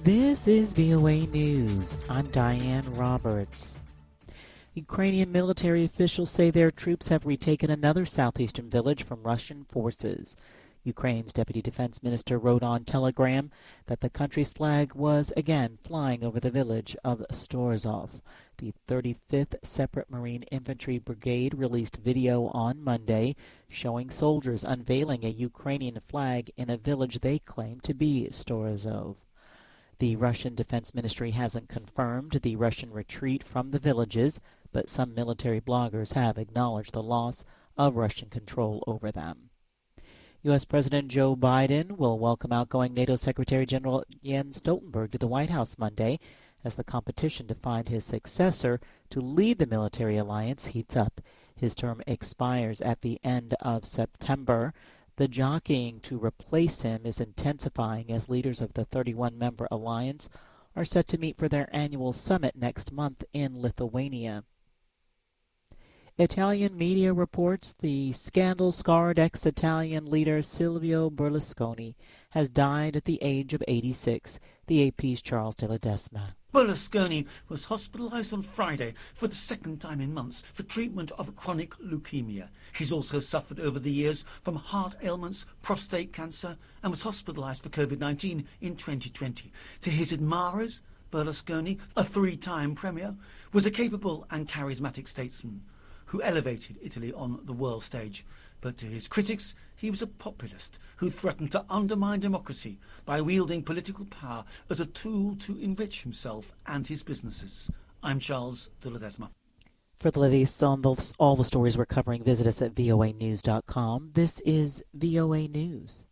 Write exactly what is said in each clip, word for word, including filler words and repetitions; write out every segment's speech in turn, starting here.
This is V O A News. I'm Diane Roberts. Ukrainian military officials say their troops have retaken another southeastern village from Russian forces. Ukraine's Deputy Defense Minister wrote on Telegram that the country's flag was again flying over the village of Storozov. The thirty-fifth Separate Marine Infantry Brigade released video on Monday showing soldiers unveiling a Ukrainian flag in a village they claim to be Storozov. The Russian Defense Ministry hasn't confirmed the Russian retreat from the villages, but some military bloggers have acknowledged the loss of Russian control over them. U S. President Joe Biden will welcome outgoing NATO Secretary General Jens Stoltenberg to the White House Monday as the competition to find his successor to lead the military alliance heats up. His term expires at the end of September. The jockeying to replace him is intensifying as leaders of the thirty-one member alliance are set to meet for their annual summit next month in Lithuania. Italian media reports the scandal-scarred ex-Italian leader Silvio Berlusconi has died at the age of eighty-six. The A P's Charles de Ledesma. Berlusconi was hospitalized on Friday for the second time in months for treatment of chronic leukemia. He's also suffered over the years from heart ailments, prostate cancer, and was hospitalized for COVID nineteen in twenty twenty. To his admirers, Berlusconi, a three-time premier, was a capable and charismatic statesman who elevated Italy on the world stage. But to his critics, he was a populist who threatened to undermine democracy by wielding political power as a tool to enrich himself and his businesses. I'm Charles de Ledesma. For the latest on the, all the stories we're covering, visit us at V O A news dot com. This is V O A News.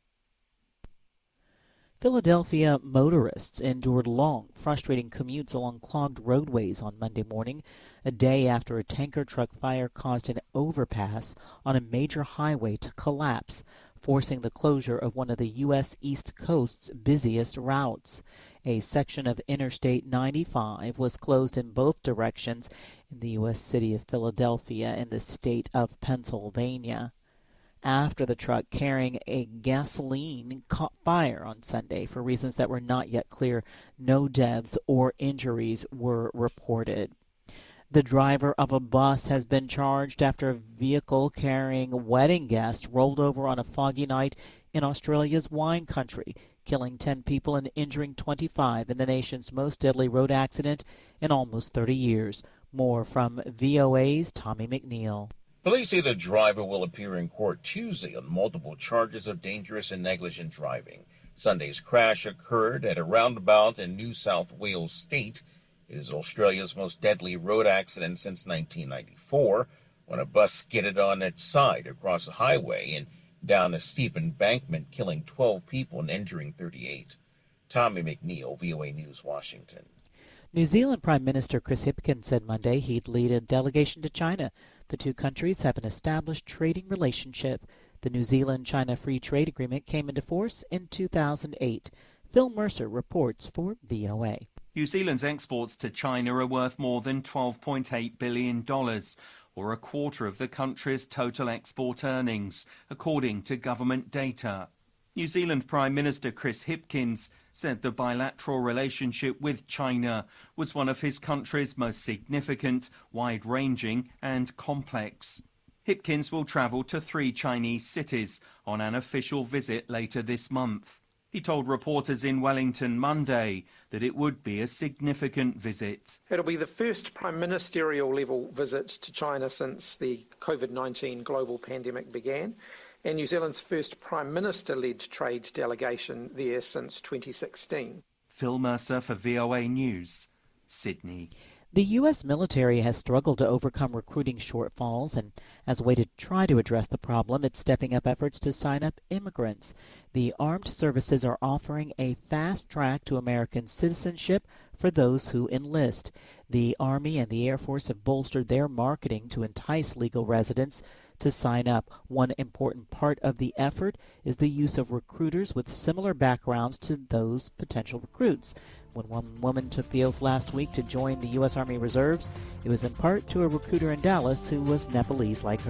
Philadelphia motorists endured long, frustrating commutes along clogged roadways on Monday morning, a day after a tanker truck fire caused an overpass on a major highway to collapse, forcing the closure of one of the U S East Coast's busiest routes. A section of Interstate ninety-five was closed in both directions in the U S city of Philadelphia and the state of Pennsylvania, after the truck carrying a gasoline caught fire on Sunday. For reasons that were not yet clear, no deaths or injuries were reported. The driver of a bus has been charged after a vehicle carrying wedding guests rolled over on a foggy night in Australia's wine country, killing ten people and injuring twenty-five in the nation's most deadly road accident in almost thirty years. More from V O A's Tommy McNeil. Police say the driver will appear in court Tuesday on multiple charges of dangerous and negligent driving. Sunday's crash occurred at a roundabout in New South Wales State. It is Australia's most deadly road accident since nineteen ninety-four, when a bus skidded on its side across a highway and down a steep embankment, killing twelve people and injuring thirty-eight. Tommy McNeil, V O A News, Washington. New Zealand Prime Minister Chris Hipkins said Monday he'd lead a delegation to China. The two countries have an established trading relationship. The New Zealand-China Free Trade Agreement came into force in two thousand eight. Phil Mercer reports for V O A. New Zealand's exports to China are worth more than twelve point eight billion dollars, or a quarter of the country's total export earnings, according to government data. New Zealand Prime Minister Chris Hipkins said the bilateral relationship with China was one of his country's most significant, wide-ranging and complex. Hipkins will travel to three Chinese cities on an official visit later this month. He told reporters in Wellington Monday that it would be a significant visit. It'll be the first prime ministerial level visit to China since the COVID nineteen global pandemic began, and New Zealand's first prime minister-led trade delegation there since twenty sixteen. Phil Mercer for V O A News, Sydney. The U S military has struggled to overcome recruiting shortfalls, and as a way to try to address the problem, it's stepping up efforts to sign up immigrants. The armed services are offering a fast track to American citizenship for those who enlist. The Army and the Air Force have bolstered their marketing to entice legal residents to sign up. One important part of the effort is the use of recruiters with similar backgrounds to those potential recruits. When one woman took the oath last week to join the U S Army Reserves, it was in part to a recruiter in Dallas who was Nepalese like her.